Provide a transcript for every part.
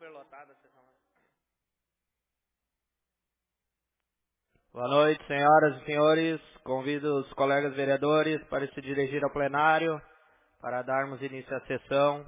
superlotada a sessão. Boa noite, senhoras e senhores. Convido os colegas vereadores para se dirigir ao plenário para darmos início à sessão.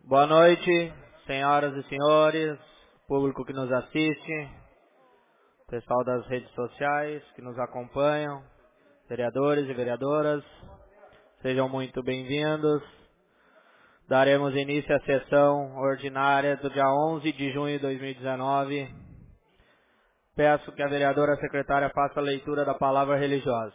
Boa noite, senhoras e senhores, público que nos assiste, pessoal das redes sociais que nos acompanham, vereadores e vereadoras, sejam muito bem-vindos. Daremos início à sessão ordinária do dia 11 de junho de 2019. Peço que a vereadora secretária faça a leitura da palavra religiosa.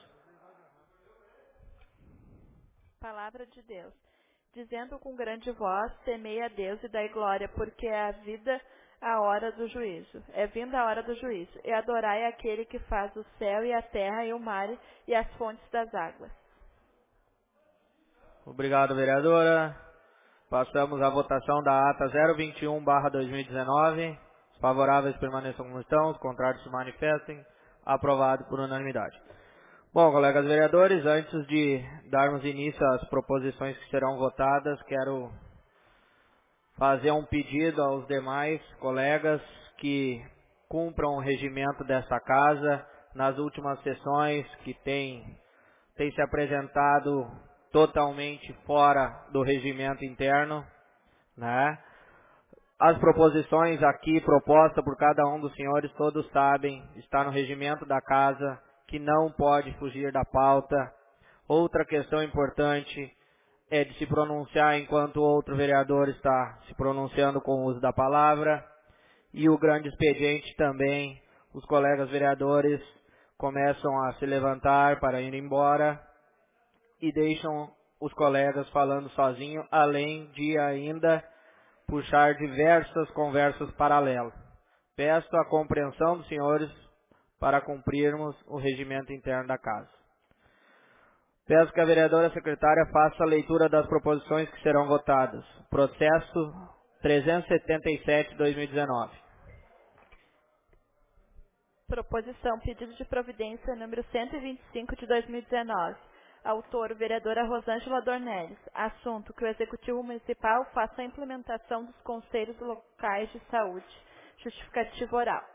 Palavra de Deus. Dizendo com grande voz, temei a Deus e dai glória, porque é a vida a hora do juízo. É vinda a hora do juízo. E adorai aquele que faz o céu e a terra e o mar e as fontes das águas. Obrigado, vereadora. Passamos à votação da ata 021/2019. Os favoráveis permaneçam como estão, os contrários se manifestem. Aprovado por unanimidade. Bom, colegas vereadores, antes de darmos início às proposições que serão votadas, quero fazer um pedido aos demais colegas que cumpram o regimento dessa casa. Nas últimas sessões que tem se apresentado totalmente fora do regimento interno, né? As proposições aqui propostas por cada um dos senhores, todos sabem, está no regimento da casa, que não pode fugir da pauta. Outra questão importante é de se pronunciar enquanto o outro vereador está se pronunciando com o uso da palavra. E o grande expediente também, os colegas vereadores começam a se levantar para ir embora e deixam os colegas falando sozinho, além de ainda puxar diversas conversas paralelas. Peço a compreensão dos senhores para cumprirmos o regimento interno da casa. Peço que a vereadora secretária faça a leitura das proposições que serão votadas. Processo 377/2019. Proposição, pedido de providência número 125 de 2019. Autor, vereadora Rosângela Dornelles. Assunto, que o Executivo Municipal faça a implementação dos conselhos locais de saúde. Justificativa oral.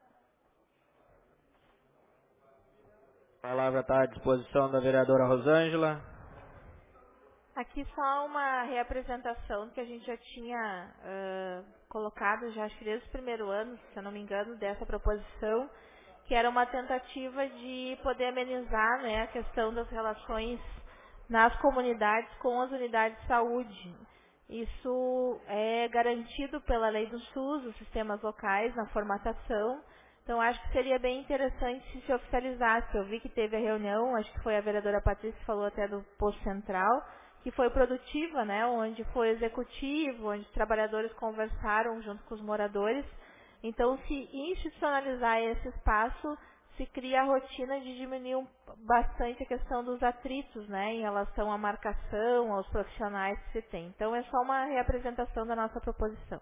A palavra está à disposição da vereadora Rosângela. Aqui só uma reapresentação que a gente já tinha colocado, já acho que desde o primeiro ano, se eu não me engano, dessa proposição, que era uma tentativa de poder amenizar, né, a questão das relações nas comunidades com as unidades de saúde. Isso é garantido pela lei do SUS, os sistemas locais, na formatação. Então, acho que seria bem interessante se se oficializasse. Eu vi que teve a reunião, acho que foi a vereadora Patrícia que falou até do posto central, que foi produtiva, né, onde foi executivo, onde os trabalhadores conversaram junto com os moradores. Então, se institucionalizar esse espaço, se cria a rotina de diminuir bastante a questão dos atritos, né, em relação à marcação, aos profissionais que se tem. Então, é só uma reapresentação da nossa proposição.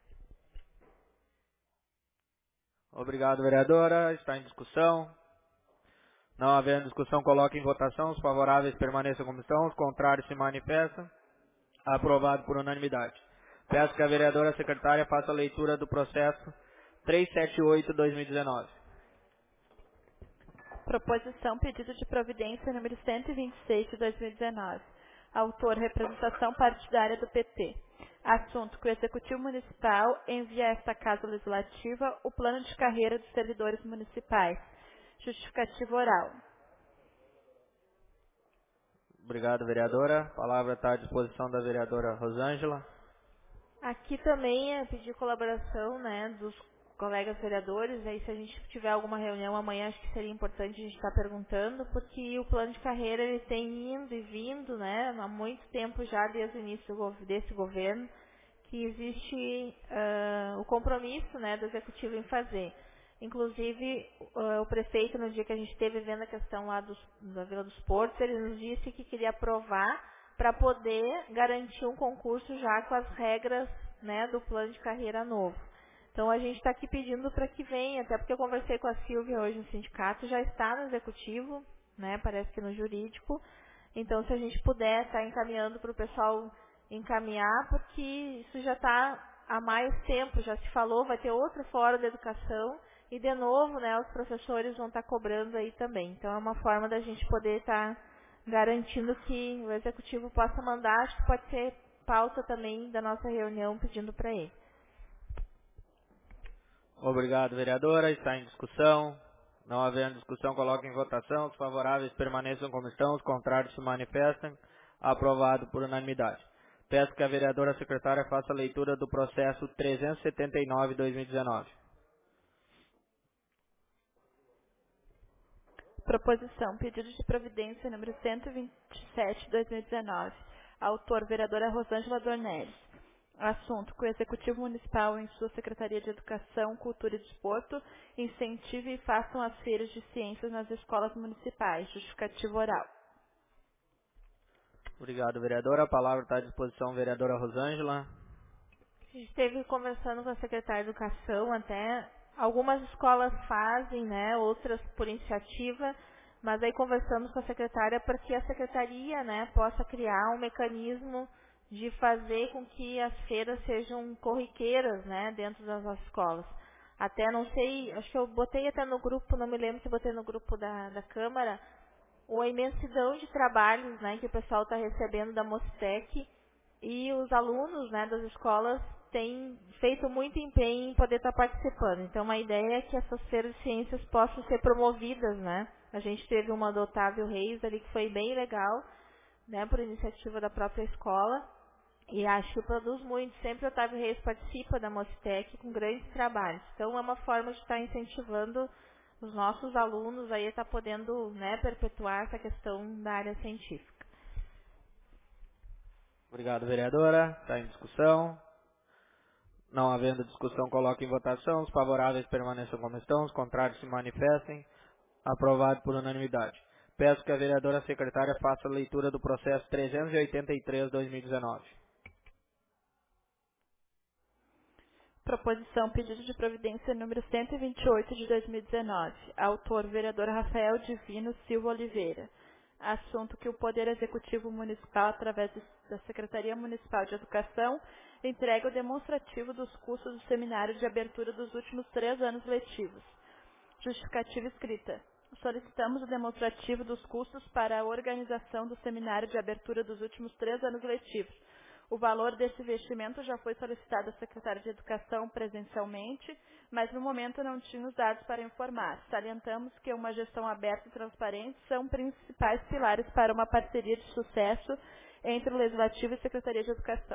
Obrigado, vereadora. Está em discussão. Não havendo discussão, coloque em votação. Os favoráveis permaneçam como estão, os contrários se manifestam. Aprovado por unanimidade. Peço que a vereadora secretária faça a leitura do processo 378/2019. Proposição, pedido de providência número 126 de 2019. Autor, representação partidária do PT. Assunto, que o Executivo Municipal envia a esta Casa Legislativa o plano de carreira dos servidores municipais. Justificativa oral. Obrigado, vereadora. A palavra está à disposição da vereadora Rosângela. Aqui também é pedir colaboração, né, dos colegas vereadores. Aí, se a gente tiver alguma reunião amanhã, acho que seria importante a gente estar perguntando, porque o plano de carreira ele tem indo e vindo, né, há muito tempo já, desde o início desse governo, que existe o compromisso, né, do executivo em fazer. Inclusive, o prefeito, no dia que a gente esteve vendo a questão lá da Vila dos Portos, ele nos disse que queria aprovar para poder garantir um concurso já com as regras, né, do plano de carreira novo. Então, a gente está aqui pedindo para que venha, até porque eu conversei com a Silvia hoje no sindicato, já está no executivo, né, parece que no jurídico. Então, se a gente puder estar encaminhando para o pessoal encaminhar, porque isso já está há mais tempo, já se falou, vai ter outro fórum da educação, e de novo, né, os professores vão estar cobrando aí também. Então, é uma forma da gente poder estar garantindo que o executivo possa mandar, acho que pode ser pauta também da nossa reunião, pedindo para ele. Obrigado, vereadora. Está em discussão. Não havendo discussão, coloque em votação. Os favoráveis permaneçam como estão, os contrários se manifestem. Aprovado por unanimidade. Peço que a vereadora secretária faça a leitura do processo 379/2019. Proposição, pedido de providência número 127/2019. Autor, vereadora Rosângela Dornelles. Assunto, que o Executivo Municipal, em sua Secretaria de Educação, Cultura e Desporto, incentive e façam as feiras de ciências nas escolas municipais. Justificativo oral. Obrigado, vereadora. A palavra está à disposição, vereadora Rosângela. A gente esteve conversando com a secretária de Educação até. Algumas escolas fazem, né, outras por iniciativa, mas aí conversamos com a secretária para que a secretaria, né, possa criar um mecanismo de fazer com que as feiras sejam corriqueiras, né, dentro das nossas escolas. Até, não sei, acho que eu botei até no grupo, não me lembro se botei no grupo da Câmara, a imensidão de trabalhos, né, que o pessoal está recebendo da Mostec, e os alunos, né, das escolas têm feito muito empenho em poder estar participando. Então, a ideia é que essas feiras de ciências possam ser promovidas, né. A gente teve uma do Otávio Reis ali que foi bem legal, né, por iniciativa da própria escola, e acho que produz muito. Sempre o Otávio Reis participa da Mostec com grandes trabalhos. Então, é uma forma de estar incentivando os nossos alunos aí a estar podendo, né, perpetuar essa questão da área científica. Obrigado, vereadora. Está em discussão. Não havendo discussão, coloque em votação. Os favoráveis permaneçam como estão, os contrários se manifestem. Aprovado por unanimidade. Peço que a vereadora secretária faça a leitura do processo 383/2019. Proposição, pedido de providência número 128 de 2019. Autor, vereador Rafael Divino Silva Oliveira. Assunto, que o Poder Executivo Municipal, através da Secretaria Municipal de Educação, entrega o demonstrativo dos cursos do seminário de abertura dos últimos 3 anos letivos. Justificativa escrita. Solicitamos o demonstrativo dos custos para a organização do seminário de abertura dos últimos 3 anos letivos. O valor desse investimento já foi solicitado à Secretaria de Educação presencialmente, mas no momento não tinha os dados para informar. Salientamos que uma gestão aberta e transparente são principais pilares para uma parceria de sucesso entre o Legislativo e a Secretaria de Educação.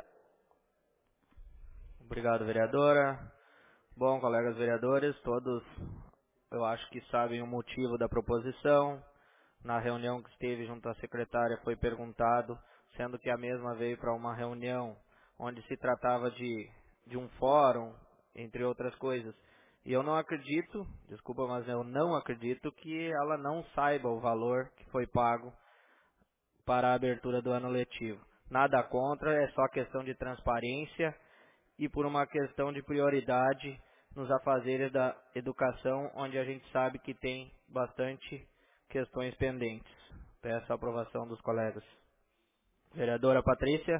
Obrigado, vereadora. Bom, colegas vereadores, todos eu acho que sabem o motivo da proposição. Na reunião que esteve junto à secretária foi perguntado, sendo que a mesma veio para uma reunião onde se tratava de um fórum, entre outras coisas. E eu não acredito, desculpa, mas eu não acredito que ela não saiba o valor que foi pago para a abertura do ano letivo. Nada contra, é só questão de transparência e por uma questão de prioridade nos afazeres da educação, onde a gente sabe que tem bastante questões pendentes. Peço a aprovação dos colegas. Vereadora Patrícia.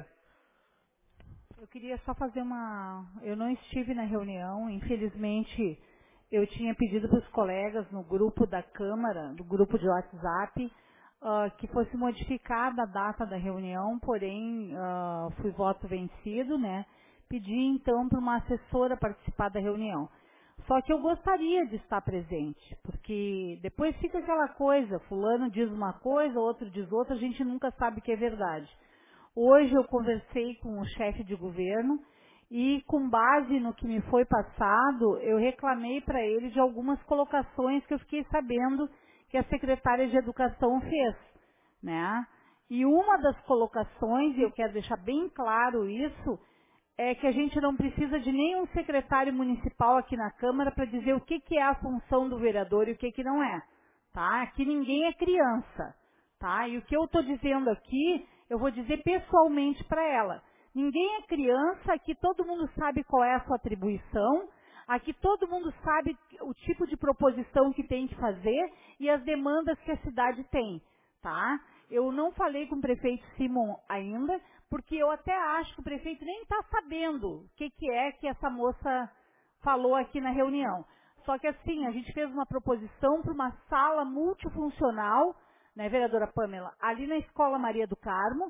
Eu queria só fazer Eu não estive na reunião, infelizmente eu tinha pedido para os colegas no grupo da Câmara, do grupo de WhatsApp, que fosse modificada a data da reunião, porém fui voto vencido, né? Pedi então para uma assessora participar da reunião. Só que eu gostaria de estar presente, porque depois fica aquela coisa, fulano diz uma coisa, outro diz outra, a gente nunca sabe o que é verdade. Hoje eu conversei com o chefe de governo e, com base no que me foi passado, eu reclamei para ele de algumas colocações que eu fiquei sabendo que a secretária de Educação fez, né? E uma das colocações, e eu quero deixar bem claro isso, é que a gente não precisa de nenhum secretário municipal aqui na Câmara para dizer o que é a função do vereador e o que não é, tá? Aqui ninguém é criança, tá? E o que eu estou dizendo aqui, eu vou dizer pessoalmente para ela. Ninguém é criança, aqui todo mundo sabe qual é a sua atribuição, aqui todo mundo sabe o tipo de proposição que tem que fazer e as demandas que a cidade tem, tá? Eu não falei com o prefeito Simon ainda, porque eu até acho que o prefeito nem está sabendo o que é que essa moça falou aqui na reunião. Só que assim, a gente fez uma proposição para uma sala multifuncional, né, vereadora Pamela, ali na Escola Maria do Carmo.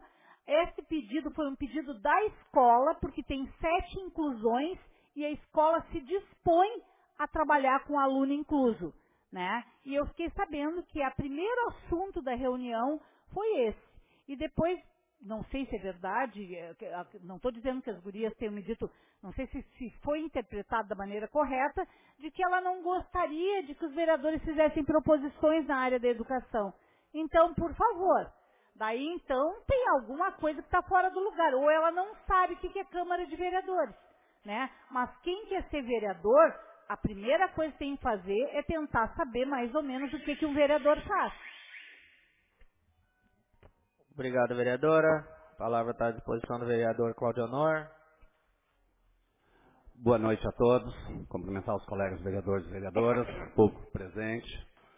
Esse pedido foi um pedido da escola, porque tem 7 inclusões e a escola se dispõe a trabalhar com aluno incluso, né? E eu fiquei sabendo que o primeiro assunto da reunião foi esse. E depois, não sei se é verdade, não estou dizendo que as gurias tenham me dito, não sei se foi interpretado da maneira correta, de que ela não gostaria de que os vereadores fizessem proposições na área da educação. Então, por favor, daí então tem alguma coisa que está fora do lugar, ou ela não sabe o que é Câmara de Vereadores, né? Mas quem quer ser vereador, a primeira coisa que tem que fazer é tentar saber mais ou menos o que um vereador faz. Obrigado, vereadora. A palavra está à disposição do vereador Cláudio Honor. Boa noite a todos. Cumprimentar os colegas vereadores e vereadoras, público presente.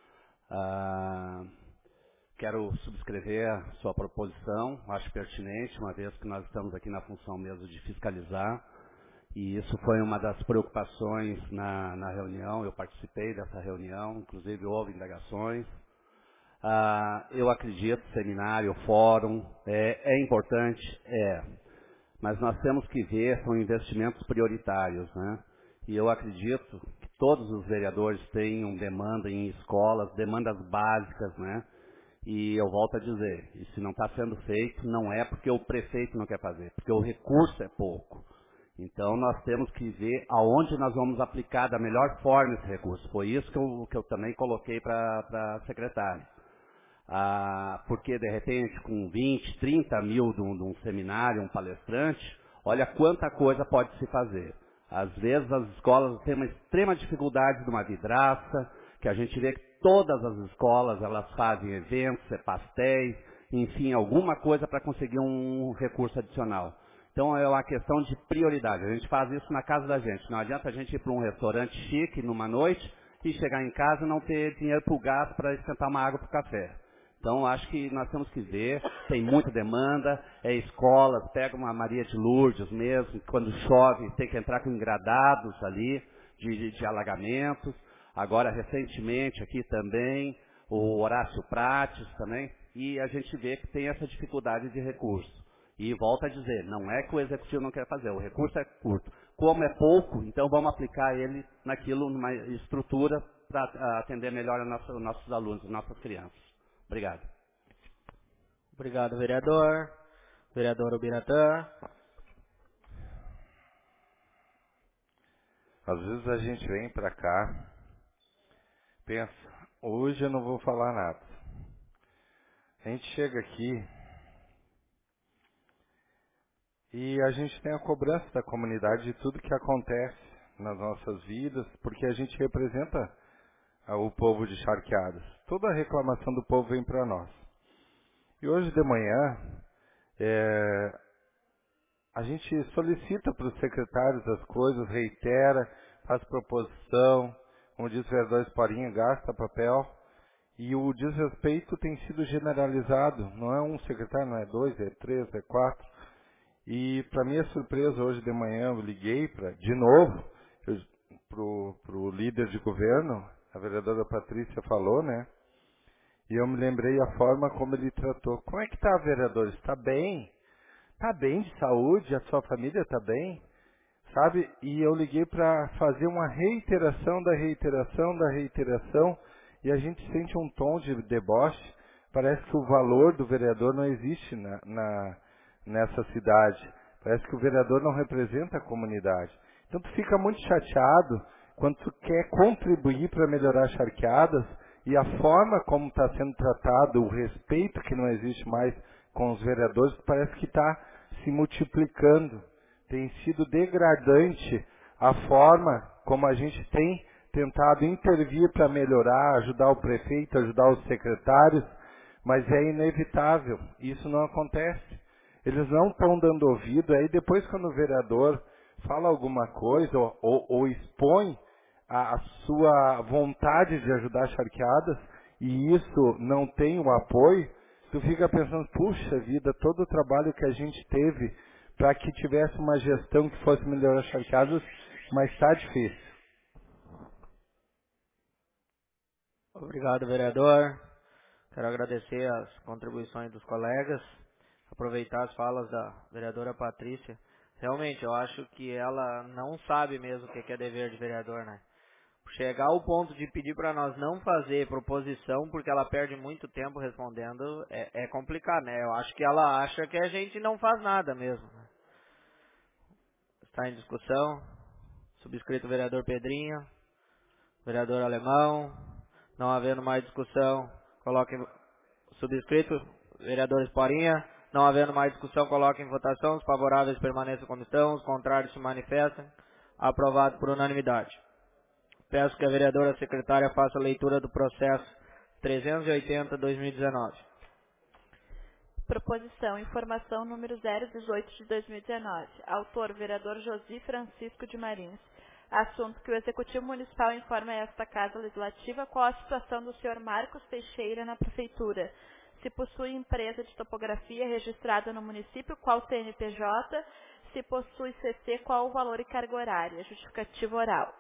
Quero subscrever a sua proposição, acho pertinente, uma vez que nós estamos aqui na função mesmo de fiscalizar. E isso foi uma das preocupações na reunião, eu participei dessa reunião, inclusive houve indagações. Eu acredito, seminário, fórum, é importante, mas nós temos que ver, são investimentos prioritários, né? E eu acredito que todos os vereadores tenham demanda em escolas, demandas básicas, né? E eu volto a dizer, e se não está sendo feito, não é porque o prefeito não quer fazer, porque o recurso é pouco. Então nós temos que ver aonde nós vamos aplicar da melhor forma esse recurso. Foi isso que eu também coloquei para a secretária. Porque, de repente, com 20, 30 mil de um seminário, um palestrante, olha quanta coisa pode se fazer. Às vezes as escolas têm uma extrema dificuldade de uma vidraça, que a gente vê que todas as escolas elas fazem eventos, pastéis, enfim, alguma coisa para conseguir um recurso adicional. Então é uma questão de prioridade. A gente faz isso na casa da gente. Não adianta a gente ir para um restaurante chique numa noite e chegar em casa e não ter dinheiro para o gasto para esquentar uma água para o café. Então, acho que nós temos que ver, tem muita demanda, escolas, pega uma Maria de Lourdes mesmo, quando chove tem que entrar com engradados ali, de alagamentos. Agora, recentemente, aqui também, o Horácio Prates também, e a gente vê que tem essa dificuldade de recurso. E volto a dizer, não é que o executivo não quer fazer, o recurso é curto. Como é pouco, então vamos aplicar ele naquilo, numa estrutura para atender melhor os nossos alunos, as nossas crianças. Obrigado. Obrigado, vereador. Vereador Ubiratã. Às vezes a gente vem para cá, pensa, hoje eu não vou falar nada. A gente chega aqui e a gente tem a cobrança da comunidade de tudo que acontece nas nossas vidas, porque a gente representa o povo de Charqueadas. Toda a reclamação do povo vem para nós. E hoje de manhã, a gente solicita para os secretários as coisas, reitera, faz proposição, como diz o vereador Esporinha, gasta papel, e o desrespeito tem sido generalizado. Não é um secretário, não é 2, é 3, é 4. E para minha surpresa, hoje de manhã eu liguei de novo para o líder de governo, a vereadora Patrícia falou, né? E eu me lembrei a forma como ele tratou. Como é que está, vereador? Está bem? Está bem de saúde? A sua família está bem? Sabe? E eu liguei para fazer uma reiteração da reiteração da reiteração, e a gente sente um tom de deboche. Parece que o valor do vereador não existe nessa cidade. Parece que o vereador não representa a comunidade. Então tu fica muito chateado quando tu quer contribuir para melhorar Charqueadas, e a forma como está sendo tratado, o respeito que não existe mais com os vereadores, parece que está se multiplicando. Tem sido degradante a forma como a gente tem tentado intervir para melhorar, ajudar o prefeito, ajudar os secretários, mas é inevitável, isso não acontece. Eles não estão dando ouvido, aí depois quando o vereador fala alguma coisa ou expõe a sua vontade de ajudar Charqueadas, e isso não tem o apoio, tu fica pensando, puxa vida, todo o trabalho que a gente teve para que tivesse uma gestão que fosse melhorar Charqueadas, mas está difícil. Obrigado, vereador. Quero agradecer as contribuições dos colegas. aproveitar as falas da vereadora Patrícia. Realmente, eu acho que ela não sabe mesmo o que é dever de vereador, né? Chegar ao ponto de pedir para nós não fazer proposição, porque ela perde muito tempo respondendo, é complicado, né? Eu acho que ela acha que a gente não faz nada mesmo. Né? Está em discussão. Subscrito vereador Pedrinho, vereador Alemão. Não havendo mais discussão, coloque subscrito vereador Esporinha. Não havendo mais discussão, coloque em votação. Os favoráveis permaneçam como estão, os contrários se manifestem. Aprovado por unanimidade. Peço que a vereadora secretária faça a leitura do processo 380/2019. Proposição. Informação número 018 de 2019. Autor, vereador Josi Francisco de Marins. Assunto que o Executivo Municipal informa a esta Casa Legislativa qual a situação do senhor Marcos Teixeira na Prefeitura. Se possui empresa de topografia registrada no município, qual CNPJ? Se possui CC, qual o valor e carga horária? Justificativo oral.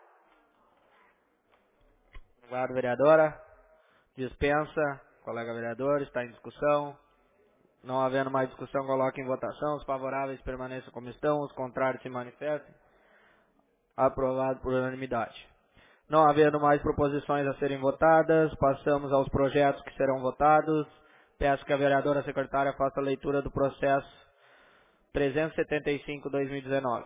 Obrigado, vereadora. Dispensa. Colega vereador, está em discussão. Não havendo mais discussão, coloque em votação. Os favoráveis permaneçam como estão, os contrários se manifestem. Aprovado por unanimidade. Não havendo mais proposições a serem votadas, passamos aos projetos que serão votados. Peço que a vereadora secretária faça a leitura do processo 375/2019.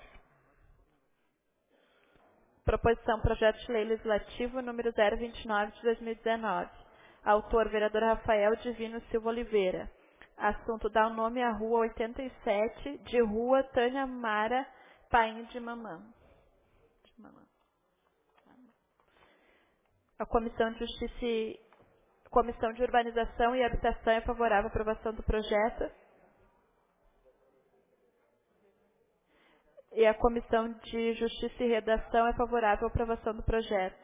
Proposição Projeto de Lei Legislativo número 029 de 2019. Autor, vereador Rafael Divino Silva Oliveira. Assunto, dá o nome à Rua 87, de Rua Tânia Mara Paim de Mamã. A Comissão de Urbanização e Habitação é favorável à aprovação do projeto. E a Comissão de Justiça e Redação é favorável à aprovação do projeto.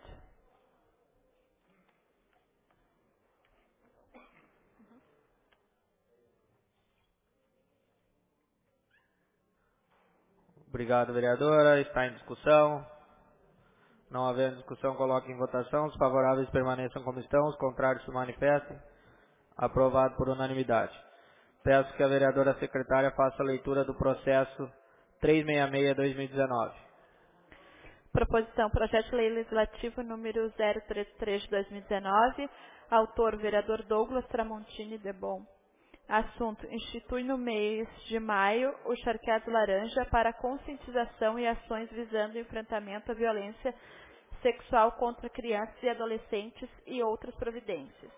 Obrigado, vereadora. Está em discussão. Não havendo discussão, coloque em votação. Os favoráveis permaneçam como estão, os contrários se manifestem. Aprovado por unanimidade. Peço que a vereadora secretária faça a leitura do processo 366/2019. Proposição Projeto de Lei Legislativo número 033 de 2019. Autor, vereador Douglas Tramontini de Bom. Assunto, institui no mês de maio o Charqueado Laranja para conscientização e ações visando o enfrentamento à violência sexual contra crianças e adolescentes e outras providências.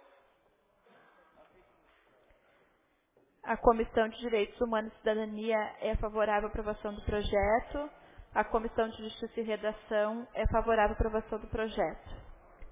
A Comissão de Direitos Humanos e Cidadania é favorável à aprovação do projeto. A Comissão de Justiça e Redação é favorável à aprovação do projeto.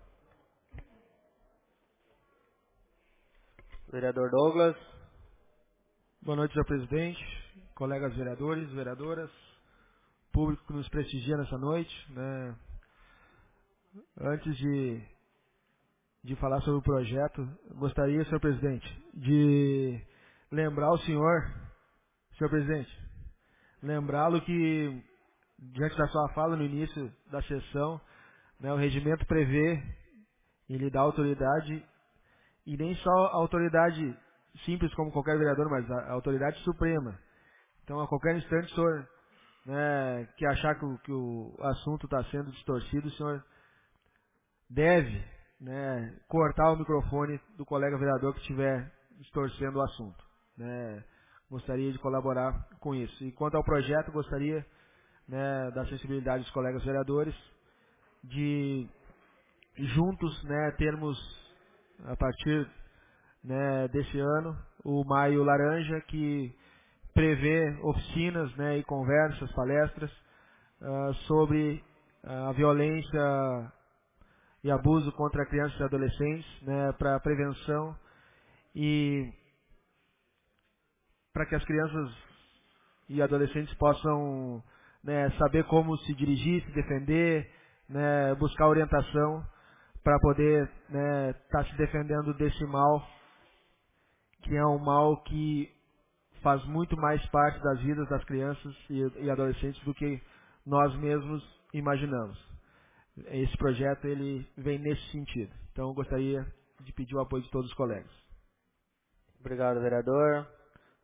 Vereador Douglas. Boa noite, senhor presidente, colegas vereadores, vereadoras, público que nos prestigia nessa noite. Né? Antes de falar sobre o projeto, gostaria, senhor presidente, de lembrar o senhor presidente, lembrá-lo que, diante da sua fala no início da sessão, né, o regimento prevê em lhe dar autoridade, e nem só a autoridade simples como qualquer vereador, mas a autoridade suprema. Então, a qualquer instante, o senhor, né, que achar que o assunto está sendo distorcido, o senhor deve, né, cortar o microfone do colega vereador que estiver distorcendo o assunto. Né. Gostaria de colaborar com isso. E quanto ao projeto, gostaria, né, da sensibilidade dos colegas vereadores de juntos, né, termos, a partir, né, desse ano, o Maio Laranja, que prevê oficinas, né, e conversas, palestras sobre a violência e abuso contra crianças e adolescentes, né, para prevenção e para que as crianças e adolescentes possam, né, saber como se dirigir, se defender, né, buscar orientação para poder, né, estar se defendendo desse mal, que é um mal que faz muito mais parte das vidas das crianças e adolescentes do que nós mesmos imaginamos. Esse projeto ele vem nesse sentido. Então, eu gostaria de pedir o apoio de todos os colegas. Obrigado, vereador.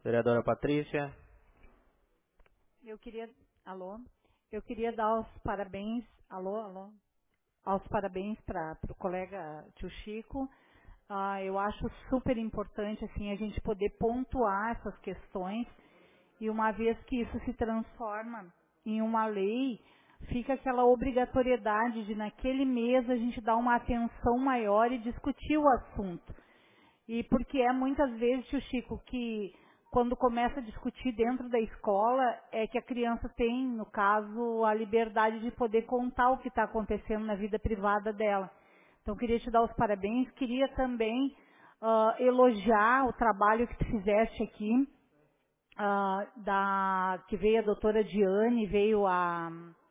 Vereadora Patrícia. Eu queria dar os parabéns, aos parabéns para o colega tio Chico. Eu acho super importante assim a gente poder pontuar essas questões e uma vez que isso se transforma em uma lei, fica aquela obrigatoriedade de naquele mês a gente dar uma atenção maior e discutir o assunto. E porque é muitas vezes, tio Chico, que quando começa a discutir dentro da escola, é que a criança tem, no caso, a liberdade de poder contar o que está acontecendo na vida privada dela. Então, queria te dar os parabéns. Queria também elogiar o trabalho que tu fizeste aqui, que veio a doutora Diane, veio a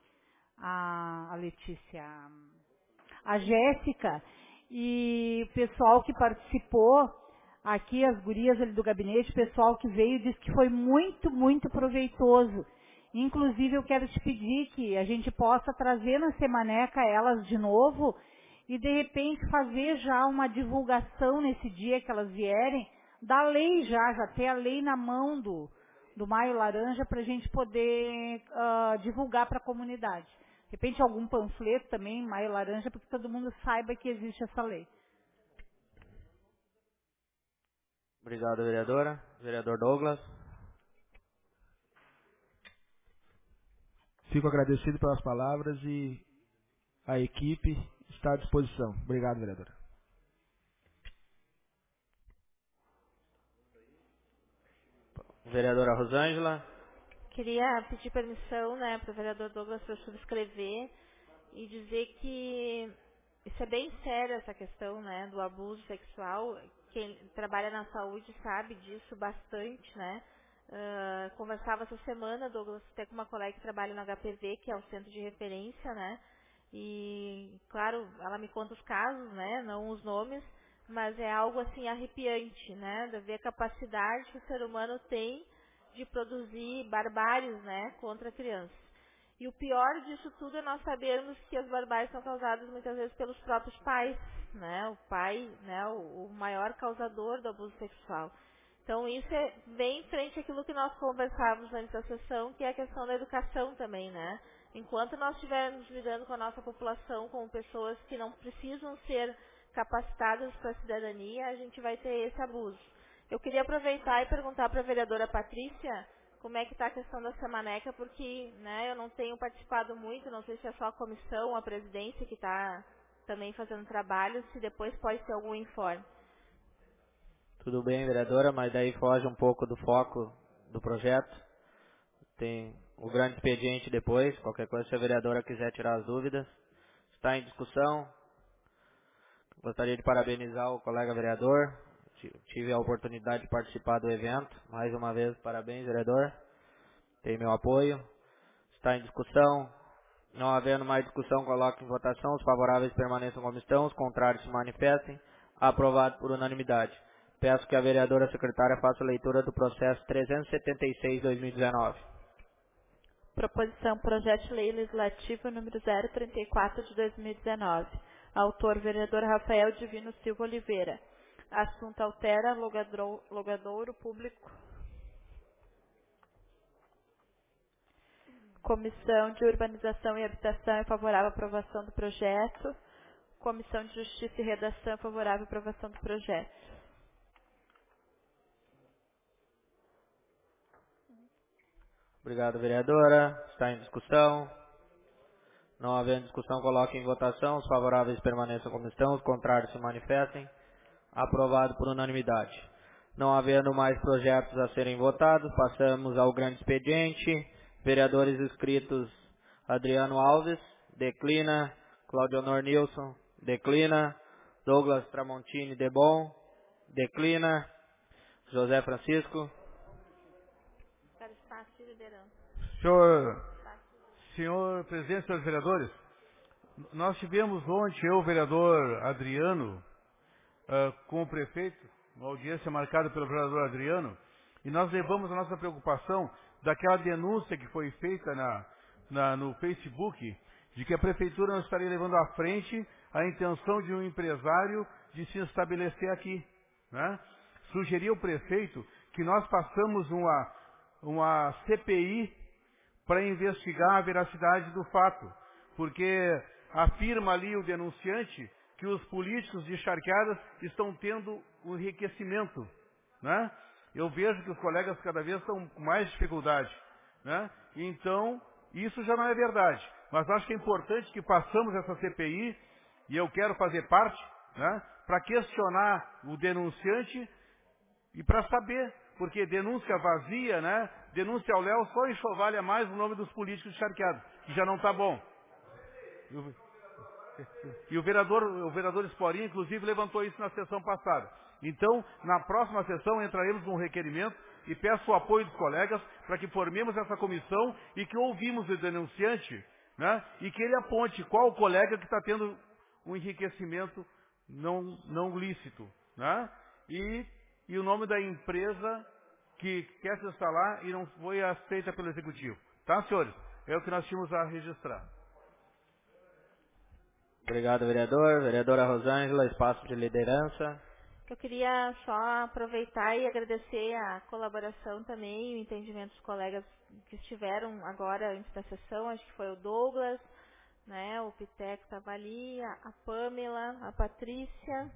Letícia, a Jéssica, e o pessoal que participou, aqui as gurias ali do gabinete, o pessoal que veio, disse que foi muito, muito proveitoso. Inclusive, eu quero te pedir que a gente possa trazer na Semaneca elas de novo e, de repente, fazer já uma divulgação nesse dia que elas vierem, da lei já ter a lei na mão do Maio Laranja para a gente poder divulgar para a comunidade. De repente, algum panfleto também, Maio Laranja, para que todo mundo saiba que existe essa lei. Obrigado, vereadora. Vereador Douglas. Fico agradecido pelas palavras e a equipe está à disposição. Obrigado, vereadora. Vereadora Rosângela. Queria pedir permissão, né, para o vereador Douglas para eu subscrever e dizer que isso é bem sério, essa questão, né, do abuso sexual. Quem trabalha na saúde sabe disso bastante, né. Conversava essa semana, Douglas, até com uma colega que trabalha no HPV, que é o centro de referência, né, e, claro, ela me conta os casos, né, não os nomes, mas é algo, assim, arrepiante, né, de ver a capacidade que o ser humano tem de produzir barbáries, né, contra crianças. E o pior disso tudo é nós sabermos que as barbáries são causadas muitas vezes pelos próprios pais, né, o pai, né, o maior causador do abuso sexual. Então isso é bem frente àquilo que nós conversávamos antes da sessão, que é a questão da educação também, né. Enquanto nós estivermos lidando com a nossa população, com pessoas que não precisam ser capacitadas para a cidadania, a gente vai ter esse abuso. Eu queria aproveitar e perguntar para a vereadora Patrícia como é que está a questão da Semaneca, porque, né, eu não tenho participado muito, não sei se é só a comissão, a presidência que está também fazendo trabalho, se depois pode ter algum informe. Tudo bem, vereadora, mas daí foge um pouco do foco do projeto. Tem o grande expediente depois, qualquer coisa, se a vereadora quiser tirar as dúvidas. Está em discussão. Gostaria de parabenizar o colega vereador. Tive a oportunidade de participar do evento. Mais uma vez, parabéns, vereador. Tem meu apoio. Está em discussão. Não havendo mais discussão, coloque em votação. Os favoráveis permaneçam como estão. Os contrários se manifestem. Aprovado por unanimidade. Peço que a vereadora secretária faça a leitura do processo 376/2019. Proposição Projeto de Lei Legislativo número 034 de 2019. Autor, vereador Rafael Divino Silva Oliveira. Assunto altera logadouro público. Comissão de Urbanização e Habitação é favorável à aprovação do projeto. Comissão de Justiça e Redação é favorável à aprovação do projeto. Obrigado, vereadora. Está em discussão. Não havendo discussão, coloque em votação. Os favoráveis permaneçam como estão. Os contrários se manifestem. Aprovado por unanimidade. Não havendo mais projetos a serem votados, passamos ao grande expediente. Vereadores inscritos: Adriano Alves, declina. Claudio Honor Nilson, declina. Douglas Tramontini Debon, declina. José Francisco. Para espaço de liderança. Senhor presidente, senhores vereadores, nós tivemos ontem, eu, o vereador Adriano, com o prefeito, uma audiência marcada pelo vereador Adriano, e nós levamos a nossa preocupação daquela denúncia que foi feita no Facebook, de que a prefeitura não estaria levando à frente a intenção de um empresário de se estabelecer aqui, né? Sugeriu o prefeito que nós passamos uma CPI para investigar a veracidade do fato, porque afirma ali o denunciante que os políticos de Charqueadas estão tendo um enriquecimento, né? Eu vejo que os colegas cada vez estão com mais dificuldade, né? Então, isso já não é verdade. Mas acho que é importante que passamos essa CPI, e eu quero fazer parte, né? Para questionar o denunciante e para saber, porque denúncia vazia, né? Denúncia ao Léo só enxovalha mais o nome dos políticos de Charqueadas, que já não está bom. E o vereador Sporinho, inclusive, levantou isso na sessão passada. Então, na próxima sessão, entraremos num requerimento e peço o apoio dos colegas para que formemos essa comissão e que ouvimos o denunciante, né? E que ele aponte qual o colega que está tendo um enriquecimento não lícito, né? E o nome da empresa que quer se instalar e não foi aceita pelo Executivo. Tá, senhores? É o que nós tínhamos a registrar. Obrigado, vereador. Vereadora Rosângela, espaço de liderança. Eu queria só aproveitar e agradecer a colaboração também e o entendimento dos colegas que estiveram agora antes da sessão. Acho que foi o Douglas, né, o Piteco estava ali, a Pamela, a Patrícia,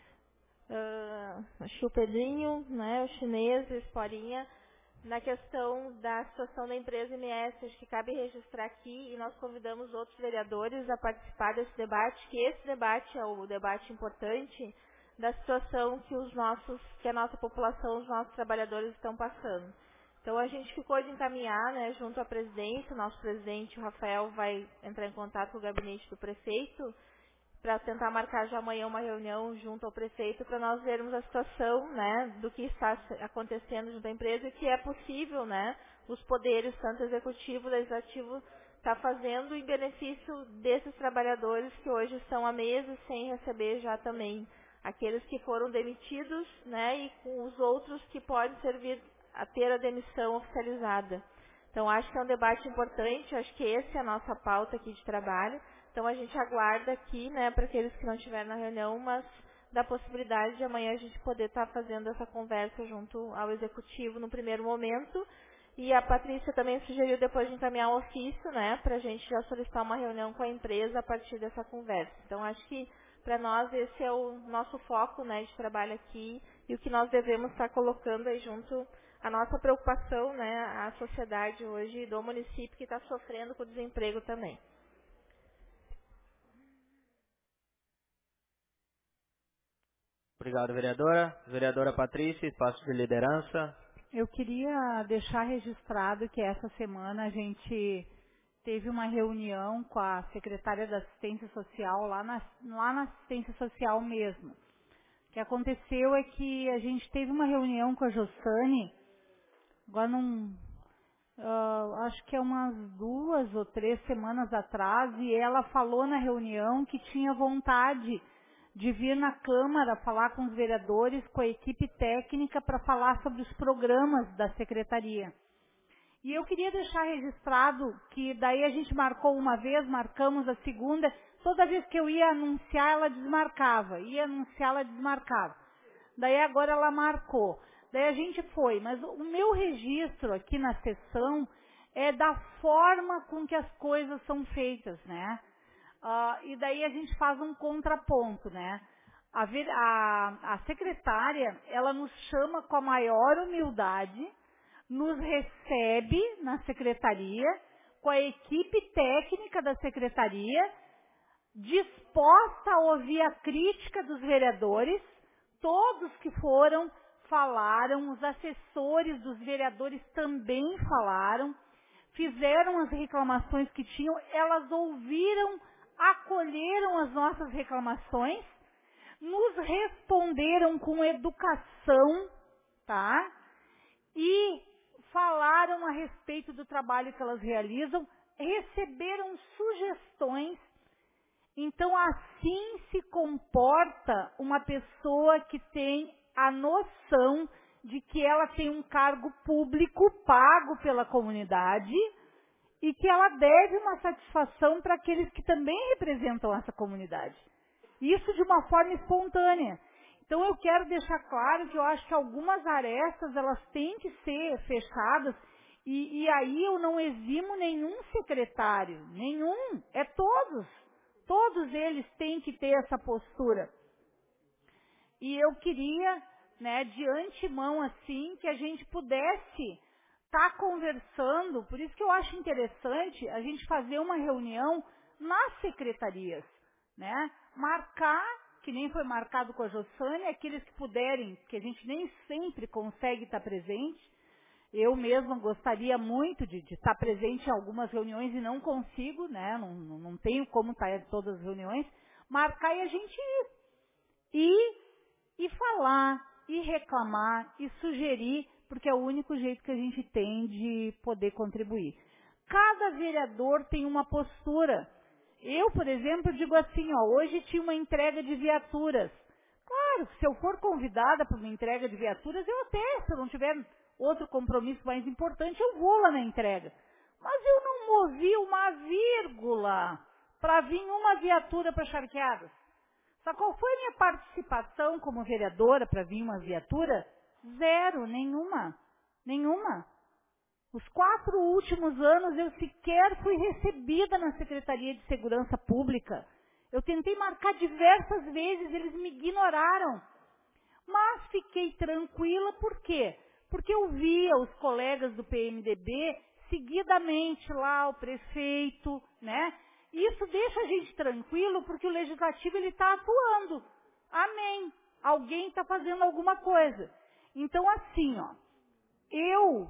acho que o Pedrinho, né, o Chinês, o Sporinha, na questão da situação da empresa MS. Acho que cabe registrar aqui, e nós convidamos outros vereadores a participar desse debate, que esse debate é o debate importante da situação que a nossa população, os nossos trabalhadores estão passando. Então a gente ficou de encaminhar, né, junto à presidência, o nosso presidente, o Rafael, vai entrar em contato com o gabinete do prefeito, para tentar marcar já amanhã uma reunião junto ao prefeito para nós vermos a situação, né, do que está acontecendo junto à empresa e que é possível, né, os poderes, tanto executivo, legislativo, está fazendo em benefício desses trabalhadores que hoje estão há meses sem receber já também, aqueles que foram demitidos, né, e com os outros que podem servir a ter a demissão oficializada. Então acho que é um debate importante, acho que essa é a nossa pauta aqui de trabalho. Então a gente aguarda aqui, né, para aqueles que não estiveram na reunião, mas da possibilidade de amanhã a gente poder estar fazendo essa conversa junto ao Executivo no primeiro momento. E a Patrícia também sugeriu depois de encaminhar um ofício, né, para a gente já solicitar uma reunião com a empresa a partir dessa conversa. Então acho que para nós esse é o nosso foco, né, de trabalho aqui e o que nós devemos estar colocando aí junto a nossa preocupação, né, a sociedade hoje do município que está sofrendo com o desemprego também. Obrigado, vereadora. Vereadora Patrícia, espaço de liderança. Eu queria deixar registrado que essa semana a gente teve uma reunião com a secretária da Assistência Social, lá na Assistência Social mesmo. O que aconteceu é que a gente teve uma reunião com a Jossane, agora acho que é umas 2 ou 3 semanas atrás, e ela falou na reunião que tinha vontade de vir na Câmara falar com os vereadores, com a equipe técnica, para falar sobre os programas da Secretaria. E eu queria deixar registrado que daí a gente marcou uma vez, marcamos a segunda, toda vez que eu ia anunciar, ela desmarcava, ia anunciar, ela desmarcava. Daí agora ela marcou. Daí a gente foi, mas o meu registro aqui na sessão é da forma com que as coisas são feitas, né? E daí a gente faz um contraponto, né? A secretária, ela nos chama com a maior humildade, nos recebe na secretaria, com a equipe técnica da secretaria, disposta a ouvir a crítica dos vereadores, todos que falaram, os assessores dos vereadores também falaram, fizeram as reclamações que tinham, elas ouviram, acolheram as nossas reclamações, nos responderam com educação, tá? E falaram a respeito do trabalho que elas realizam, receberam sugestões. Então, assim se comporta uma pessoa que tem a noção de que ela tem um cargo público pago pela comunidade e que ela deve uma satisfação para aqueles que também representam essa comunidade. Isso de uma forma espontânea. Então eu quero deixar claro que eu acho que algumas arestas elas têm que ser fechadas e aí eu não eximo nenhum secretário, nenhum, é todos eles têm que ter essa postura. E eu queria, né, de antemão assim, que a gente pudesse estar conversando, por isso que eu acho interessante a gente fazer uma reunião nas secretarias, né, marcar, que nem foi marcado com a Jossânia, aqueles que puderem, que a gente nem sempre consegue estar presente. Eu mesma gostaria muito de estar presente em algumas reuniões e não consigo, né? Não tenho como estar em todas as reuniões. Marcar e a gente ir e falar, e reclamar, e sugerir, porque é o único jeito que a gente tem de poder contribuir. Cada vereador tem uma postura. Eu, por exemplo, digo assim, ó, hoje tinha uma entrega de viaturas. Claro, se eu for convidada para uma entrega de viaturas, eu até, se eu não tiver outro compromisso mais importante, eu vou lá na entrega. Mas eu não movi uma vírgula para vir uma viatura para Charqueadas. Sabe qual foi a minha participação como vereadora para vir uma viatura? Zero, nenhuma. Os 4 últimos anos eu sequer fui recebida na Secretaria de Segurança Pública. Eu tentei marcar diversas vezes, eles me ignoraram. Mas fiquei tranquila, por quê? Porque eu via os colegas do PMDB seguidamente lá, o prefeito, né? Isso deixa a gente tranquilo porque o legislativo ele está atuando. Amém. Alguém está fazendo alguma coisa. Então assim, ó, eu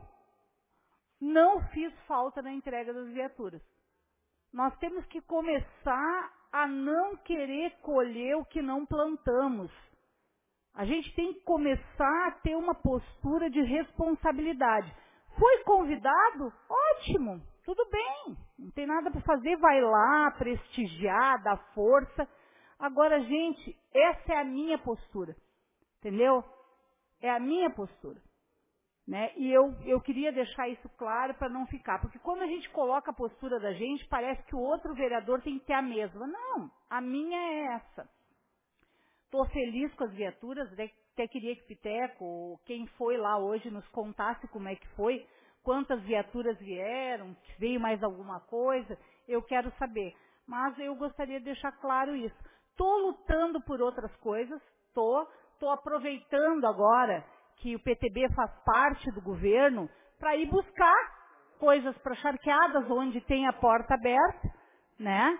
não fiz falta na entrega das viaturas. Nós temos que começar a não querer colher o que não plantamos. A gente tem que começar a ter uma postura de responsabilidade. Foi convidado? Ótimo, tudo bem. Não tem nada para fazer, vai lá, prestigiar, dar força. Agora, gente, essa é a minha postura. Entendeu? É a minha postura. Né? E eu queria deixar isso claro para não ficar. Porque quando a gente coloca a postura da gente, parece que o outro vereador tem que ter a mesma. Não, a minha é essa. Estou feliz com as viaturas, até queria que Piteco, quem foi lá hoje, nos contasse como é que foi, quantas viaturas vieram, se veio mais alguma coisa, eu quero saber. Mas eu gostaria de deixar claro isso. Estou lutando por outras coisas, estou aproveitando agora que o PTB faz parte do governo para ir buscar coisas para Charqueadas, onde tem a porta aberta, né?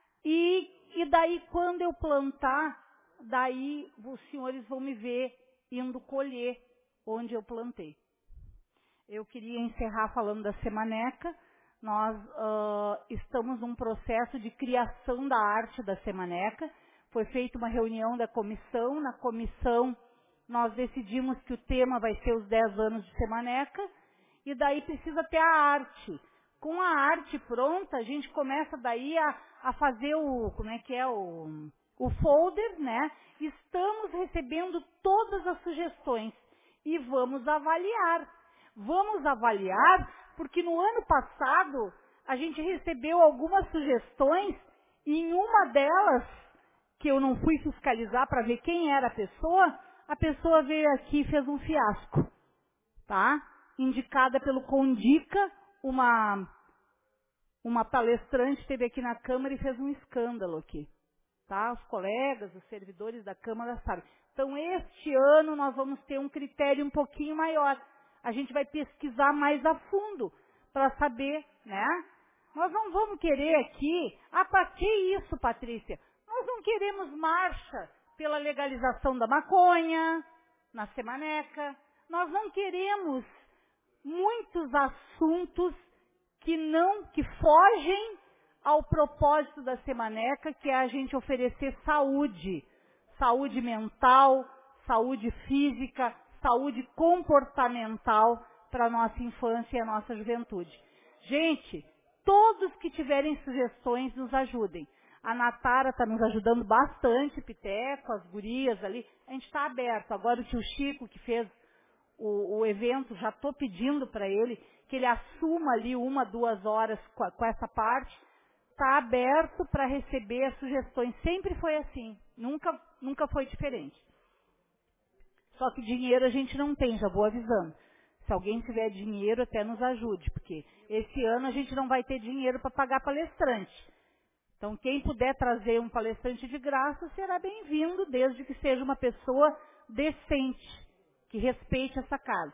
E daí, quando eu plantar, daí os senhores vão me ver indo colher onde eu plantei. Eu queria encerrar falando da Semaneca. Nós estamos num processo de criação da arte da Semaneca. Foi feita uma reunião da comissão. Na comissão, nós decidimos que o tema vai ser os 10 anos de Semaneca. E daí precisa ter a arte. Com a arte pronta, a gente começa daí a fazer o folder, né? Estamos recebendo todas as sugestões e vamos avaliar. Vamos avaliar porque no ano passado a gente recebeu algumas sugestões e em uma delas, que eu não fui fiscalizar para ver quem era a pessoa veio aqui e fez um fiasco, tá? Indicada pelo Condica, uma palestrante esteve aqui na Câmara e fez um escândalo aqui. Tá? Os colegas, os servidores da Câmara sabem. Então, este ano nós vamos ter um critério um pouquinho maior. A gente vai pesquisar mais a fundo para saber, né? Nós não vamos querer aqui... para que isso, Patrícia? Nós não queremos marcha pela legalização da maconha na Semaneca. Nós não queremos muitos assuntos que fogem ao propósito da Semaneca, que é a gente oferecer saúde. Saúde mental, saúde física, saúde comportamental para a nossa infância e a nossa juventude. Gente, todos que tiverem sugestões nos ajudem. A Natara está nos ajudando bastante, Piteco, as gurias ali. A gente está aberto. Agora o tio Chico, que fez o evento, já estou pedindo para ele que ele assuma ali 1-2 horas com essa parte. Está aberto para receber as sugestões. Sempre foi assim. Nunca foi diferente. Só que dinheiro a gente não tem, já vou avisando. Se alguém tiver dinheiro, até nos ajude, porque esse ano a gente não vai ter dinheiro para pagar palestrante. Então, quem puder trazer um palestrante de graça será bem-vindo, desde que seja uma pessoa decente, que respeite essa casa.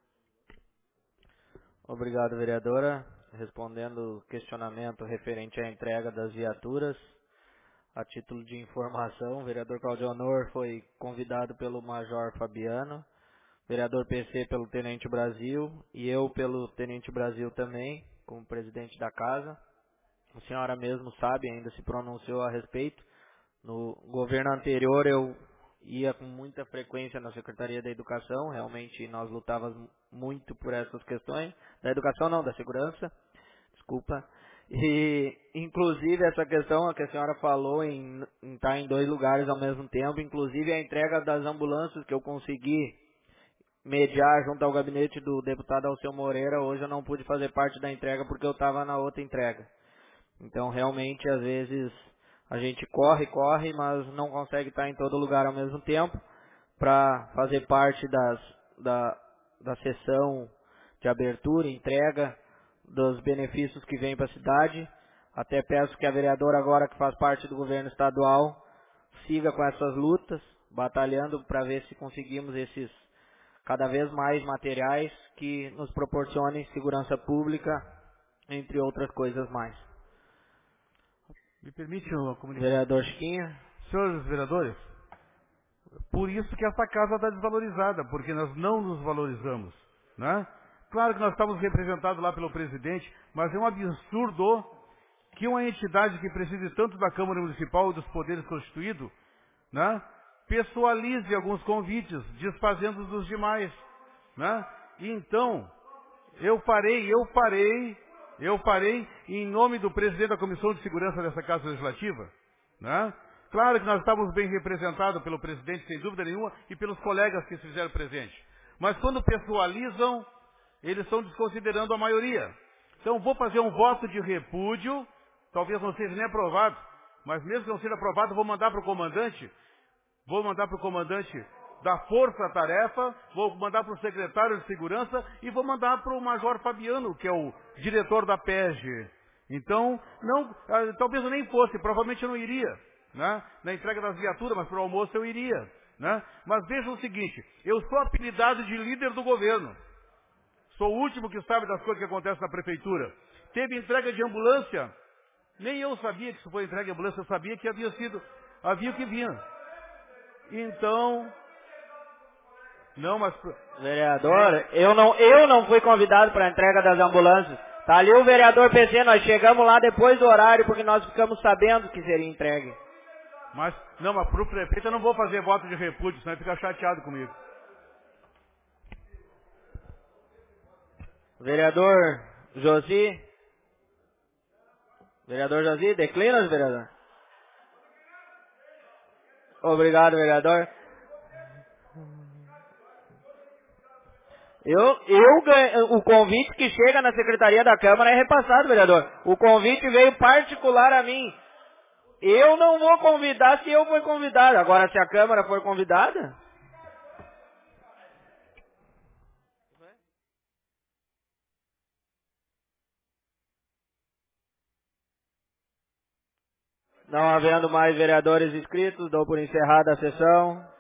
Obrigado, vereadora. Respondendo o questionamento referente à entrega das viaturas, a título de informação, o vereador Claudio Honor foi convidado pelo Major Fabiano, vereador PC pelo Tenente Brasil e eu pelo Tenente Brasil também, como presidente da casa. A senhora mesmo sabe, ainda se pronunciou a respeito. No governo anterior eu ia com muita frequência na Secretaria da Educação, realmente nós lutávamos muito por essas questões, da educação não, da segurança, desculpa. E inclusive essa questão que a senhora falou em estar em 2 lugares ao mesmo tempo, inclusive a entrega das ambulâncias que eu consegui mediar junto ao gabinete do deputado Alceu Moreira, hoje eu não pude fazer parte da entrega porque eu estava na outra entrega. Então, realmente, às vezes, a gente corre, mas não consegue estar em todo lugar ao mesmo tempo para fazer parte da sessão de abertura, entrega dos benefícios que vêm para a cidade. Até peço que a vereadora, agora que faz parte do governo estadual, siga com essas lutas, batalhando para ver se conseguimos esses cada vez mais materiais que nos proporcionem segurança pública, entre outras coisas mais. Me permite uma comunicação? Vereador Chiquinha. Senhores vereadores, por isso que essa casa está desvalorizada, porque nós não nos valorizamos, né? Claro que nós estamos representados lá pelo presidente, mas é um absurdo que uma entidade que precise tanto da Câmara Municipal e dos poderes constituídos, né, pessoalize alguns convites, desfazendo dos demais, né? Então, eu parei em nome do presidente da Comissão de Segurança dessa Casa Legislativa, né? Claro que nós estávamos bem representados pelo presidente, sem dúvida nenhuma, e pelos colegas que se fizeram presente. Mas quando pessoalizam, eles estão desconsiderando a maioria. Então vou fazer um voto de repúdio, talvez não seja nem aprovado, mas mesmo que não seja aprovado, vou mandar para o comandante da Força-Tarefa, vou mandar para o secretário de Segurança e vou mandar para o Major Fabiano, que é o diretor da PEG. Então, talvez eu nem fosse, provavelmente eu não iria, né, na entrega das viaturas, mas para o almoço eu iria, né? Mas veja o seguinte, eu sou apelidado de líder do governo. Sou o último que sabe das coisas que acontecem na prefeitura. Teve entrega de ambulância, nem eu sabia que isso foi entrega de ambulância, eu sabia que havia o que vinha. Então, não, mas... Vereador, eu não fui convidado para a entrega das ambulâncias. Tá ali o vereador PC, nós chegamos lá depois do horário porque nós ficamos sabendo que seria entregue. Mas para o prefeito eu não vou fazer voto de repúdio, senão ele fica chateado comigo. Vereador Josi. Vereador Josi, declina, vereador? Obrigado, vereador. O convite que chega na Secretaria da Câmara é repassado, vereador. O convite veio particular a mim. Eu não vou convidar se eu for convidado. Agora, se a Câmara for convidada... Não havendo mais vereadores inscritos, dou por encerrada a sessão.